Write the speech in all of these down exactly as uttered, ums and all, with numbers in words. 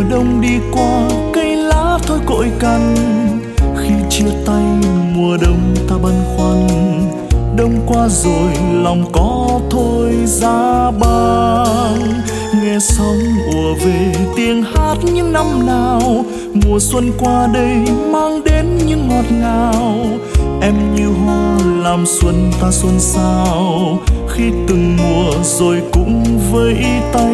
đông đi qua cây lá thôi cội cằn. Khi chia tay mùa đông ta băn khoăn, đông qua rồi lòng có thôi giá băng. Nghe sóng ùa về tiếng hát những năm nào, mùa xuân qua đây mang đến những ngọt ngào. Em như hoa làm xuân ta xôn xao, khi từng mùa rồi cũng vẫy tay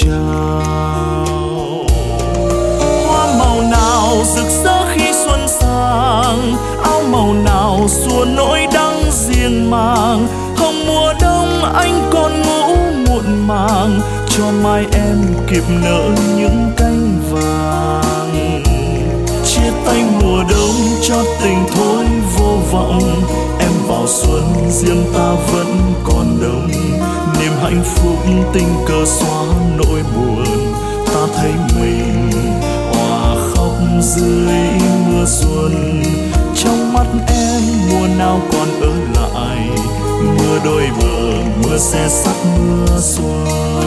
chào. Hoa màu nào rực rỡ khi xuân sang, áo màu nào xua nỗi đắng riêng mang. Hồng mùa đông anh còn ngủ muộn màng, cho mai em kịp nở những cánh vàng. Chia tay mùa đông cho tình thôi vô vọng, em vào xuân riêng ta vẫn còn đông. Niềm hạnh phúc tình cờ xóa nỗi buồn, ta thấy mình òa khóc dưới mưa xuân. Trong mắt em mùa nào còn ở lại, mưa đôi bờ mưa xe sắt mưa xuân.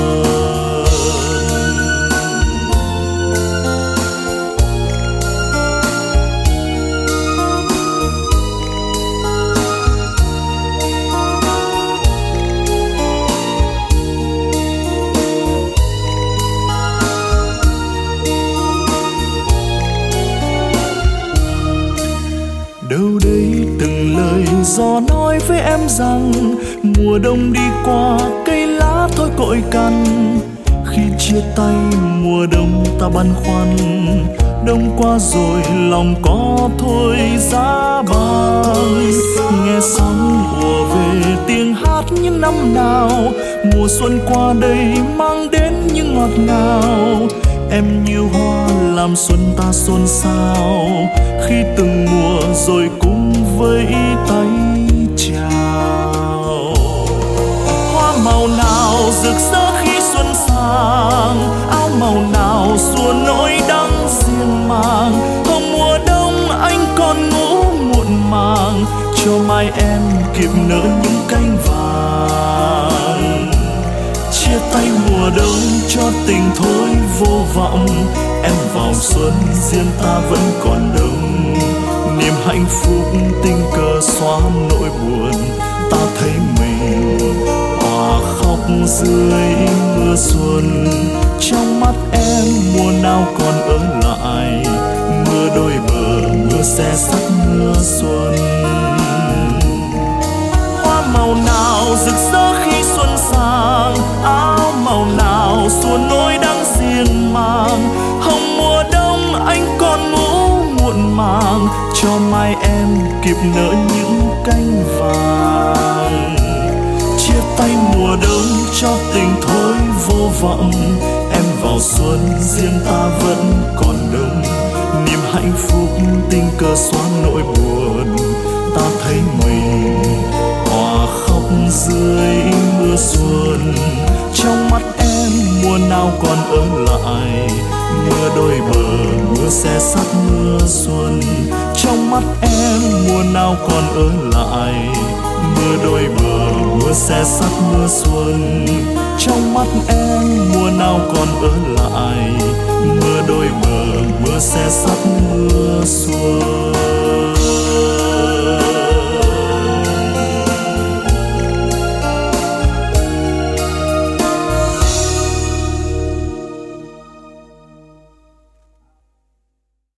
Đâu đây từng lời gió nói với em rằng, mùa đông đi qua cây lá thôi cội cằn. Khi chia tay mùa đông ta băn khoăn, đông qua rồi lòng có thôi giá băng. Nghe sóng ùa về tiếng hát những năm nào, mùa xuân qua đây mang đến những ngọt ngào. Em như hoa làm xuân ta xôn xao, khi từng mùa rồi cũng vẫy tay chào. Hoa màu nào rực rỡ khi xuân sang, áo màu nào xua nỗi đắng riêng mang. Hồng mùa đông anh còn ngủ muộn màng, cho mai em kịp nở những cánh vàng. Chia tay mùa đông cho tình thôi vô vọng, em vào xuân riêng ta vẫn còn đông. Niềm hạnh phúc tình cờ xóa nỗi buồn, ta thấy mình hòa khóc dưới mưa xuân. Trong mắt em mùa nào còn ở lại, mưa đôi bờ mưa xe sắt mưa xuân. Hoa màu nào rực rỡ khi xuân sang, áo màu nào xua nỗi đắng riêng mang. Hồng mùa đông anh còn ngủ muộn màng, cho mai em kịp nở những cánh vàng. Chia tay mùa đông cho tình thôi vô vọng, em vào xuân riêng ta vẫn còn đông. Niềm hạnh phúc tình cờ xóa nỗi buồn, ta thấy mình hòa khóc dưới mưa xuân. Trong mắt em mùa nào còn ở lại, mưa đôi bờ mưa xe sắt mưa xuân. Trong mắt em mùa nào còn ở lại, mưa đôi bờ mưa xe sắt mưa xuân. Trong mắt em mùa nào còn ở lại, mưa đôi bờ mưa xe sắt